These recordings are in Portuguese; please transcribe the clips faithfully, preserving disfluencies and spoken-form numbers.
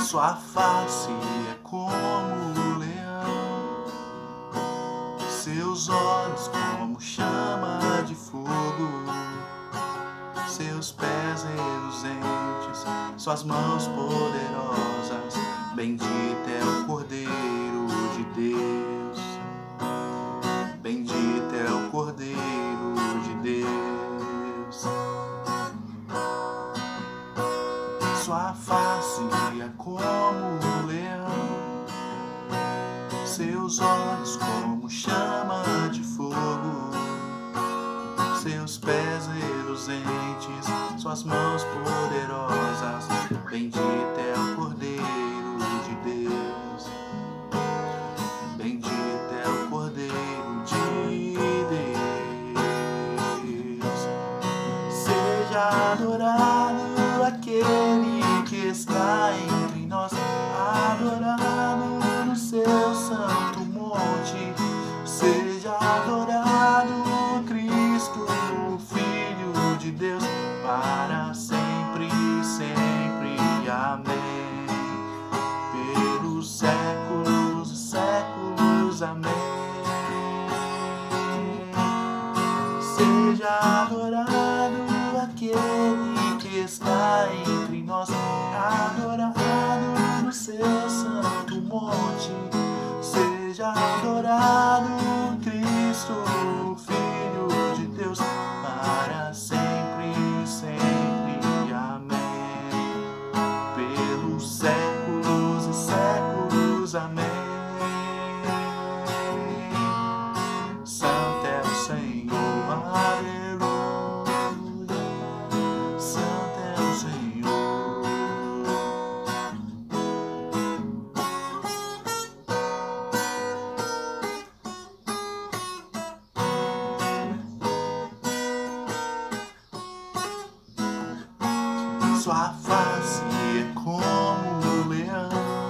Sua face é como um leão, seus olhos como chama de fogo, seus pés reluzentes, suas mãos poderosas. Bendito é o Cordeiro de Deus, bendito é o Cordeiro de Deus. Sua face é como um leão, seus olhos como chama de fogo, seus pés reluzentes, suas mãos poderosas. Bendito é o Cordeiro de Deus, bendito é o Cordeiro de Deus. Seja adorado aquele que está entre nós, adorado no seu santo monte. Seja adorado Cristo, o Filho de Deus, para sempre e sempre. Amém. Pelos séculos e séculos. Amém. Seja adorado aquele que está entre nós, adorado no seu santo monte. Seja adorado Cristo, o Filho de Deus, para sempre e sempre. Amém. Pelos séculos e séculos. Amém. Santo é o Senhor, aleluia. Santo é o Senhor. Sua face é como um leão,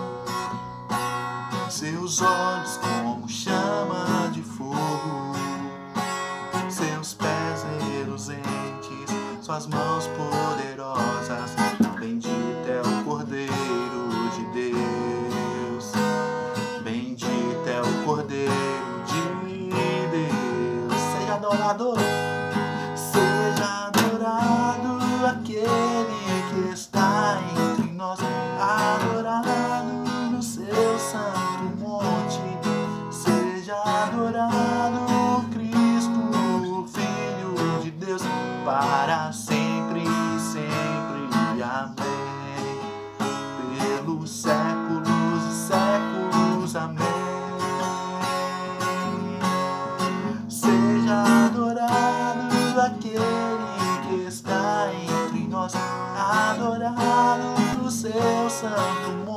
seus olhos como chama de fogo, seus pés reluzentes, suas mãos poderosas. Bendito é o Cordeiro de Deus, bendito é o Cordeiro de Deus. Seja adorado, seja adorado aquele que está entre nós, adorado no seu santo monte. Seja adorado Cristo, o Filho de Deus, para sempre e sempre. Amém. Pelos séculos e séculos. Amém. Seja adorado aquele que está entre nós, adorado no seu santo monte.